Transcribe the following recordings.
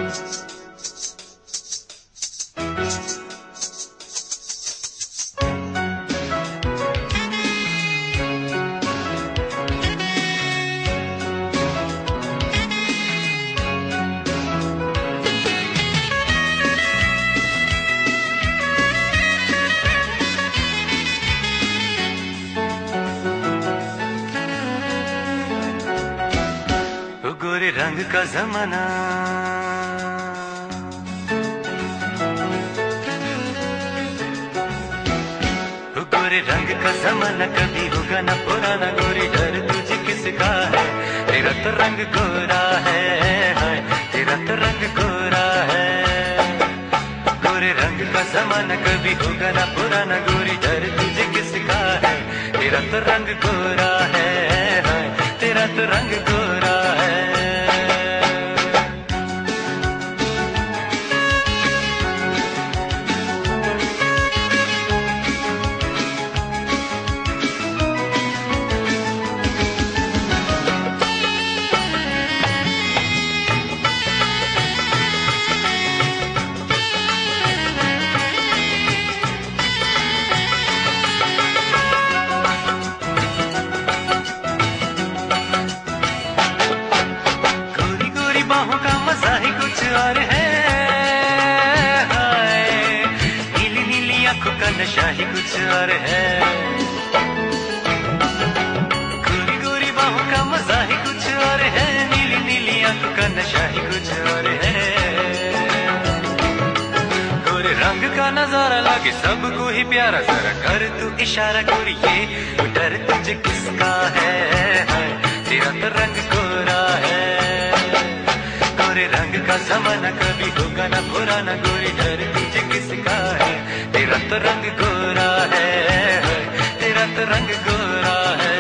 गोरे रंग का जमाना, गोरे रंग का जमाना कभी होगा ना पुराना। गोरी डर तुझे किसका है, तेरा तो रंग गोरा है, तेरा तो रंग गोरा है। गोरे रंग का जमाना कभी होगा ना पुराना। गोरी डर तुझे किसका है, तेरा तो रंग गोरा है, तेरा तो रंग गोरा है। का मजा ही कुछ और है, नीली नीली आंखों का नशा ही कुछ और है। गोरी गोरी बाहों का मजा ही कुछ और है, नीली नीली आंखों का नशा ही कुछ और है। गोरे रंग का नजारा लगे सबको ही प्यारा, जरा कर तू इशारा गोरी ये डर तुझे किसका है, तेरा तो रंग गोरा है। गोरे रंग का जमाना कभी होगा ना पुराना। गोरी डर तुझे किसका है, तेरा तो रंग गोरा है, तेरा तो रंग गोरा है।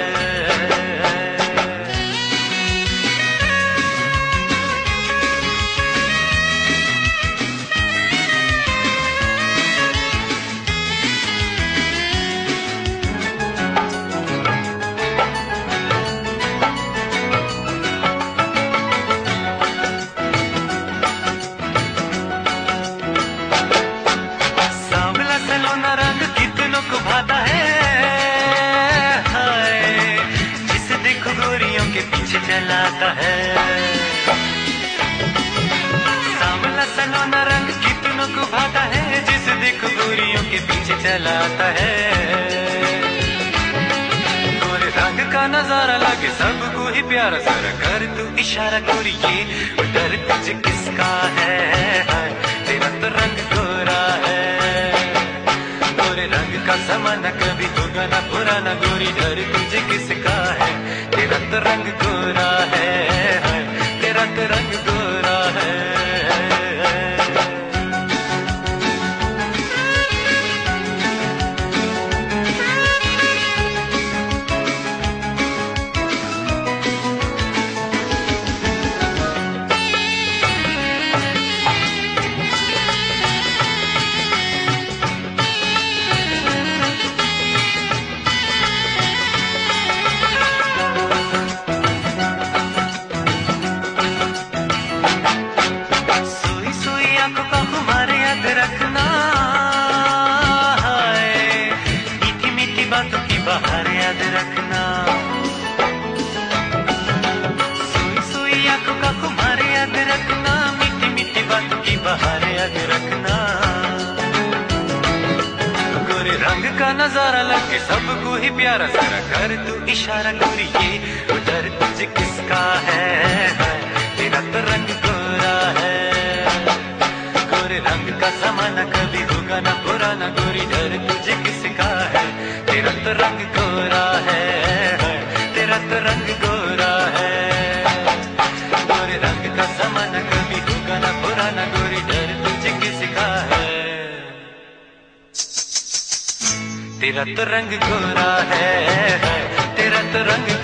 रंग कितनों को भाता है, जिसे देखो गोरियों के पीछे चलाता है। सांवला सलोना रंग कितनों को भाता है, जिसे देखो गोरियों के पीछे चलाता है। गोरे रंग का नजारा लगे सबको ही प्यारा, जरा कर तू इशारा गोरी ये डर तुझे किसका है, तेरा तो रंग गोरा है। गोरे रंग का जमाना कभी होगा ना पुराना। गोरी डर तुझे किसका है, तेरा तो रंग गोरा है, तेरा तो रंग गोरा है। बाहर याद रखना, सोई सोई आंखों का खुमार याद रखना, मीठी मीठी बातों की बाहर याद रखना। गोरे रंग का नजारा लगे सबको ही प्यारा, जरा कर तू इशारा गोरी ये उधर तुझे किसका है, तेरा तो रंग गोरा है। गोरे रंग का जमाना कभी होगा ना पुराना। गोरी डर तुझे किसका है, तेरा तो रंग गोरा है, तेरा तो रंग गोरा है। गोरे रंग का जमाना कभी होगा ना पुराना। गोरी डर तुझे किसका है, तेरा तो रंग गोरा है, तेरा तो रंग